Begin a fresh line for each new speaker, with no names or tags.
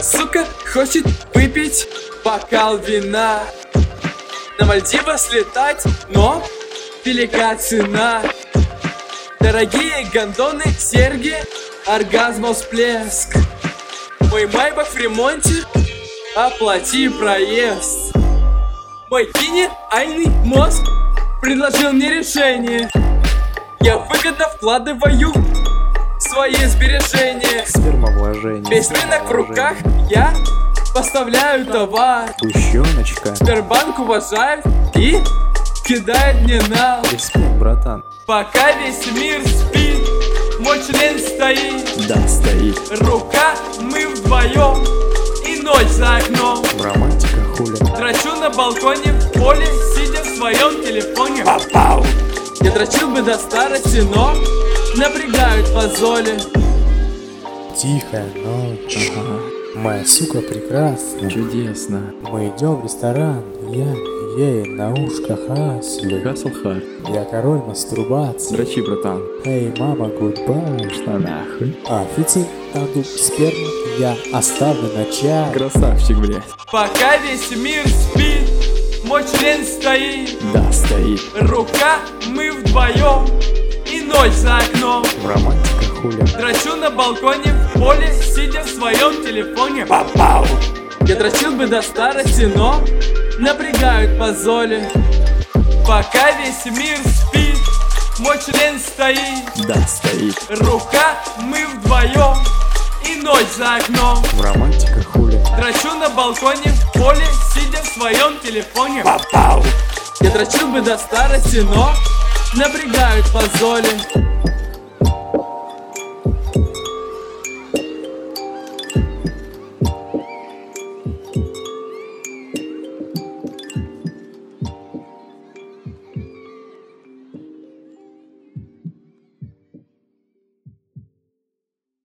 Моя сука хочет выпить бокал вина, на Мальдивы слетать, но велика цена. Дорогие гондоны, серьги, оргазмов всплеск. Мой майбах в ремонте, оплати проезд. Мой гениальный мозг предложил мне решение. Я выгодно вкладываю свои сбережения.
Спермовложение.
Весь рынок в руках, я поставляю товар.
Гущеночка.
Сбербанк уважает и кидает мне на.
Респект, братан.
Пока весь мир спит, мой член стоит.
Да, стоит.
Рука, мы вдвоем, и ночь за окном.
Романтика хули.
Дрочу на балконе в поле, сидя в своем телефоне.
Попал.
Я дрочил бы до старости, но напрягают мозоли.
Тихая ночь.
Ага.
Моя сука прекрасна.
Чудесно.
Мы идем в ресторан. Я ей на ушко хаслю.
Хасселхард.
Я король мастурбации.
Дрочи, братан.
Эй, мама, гудбай.
Что нахуй?
Офицер, надул сперму. Я оставлю на чай.
Красавчик, блядь.
Пока весь мир спит, мой член стоит.
Да, стоит.
Рука, мы вдвоем, и ночь за окном.
Романтика хули.
Дрочу на балконе в поле, сидя в своем телефоне.
Попал.
Я дрочил бы до старости, но напрягают мозоли. Пока весь мир спит, мой член стоит.
Да, стоит.
Рука, мы вдвоем, и ночь за окном.
Романтика хули.
Дрочу на балконе в поле, сидя в своем телефоне.
Попал.
Я дрочил бы до старости, но напрягают мозоли.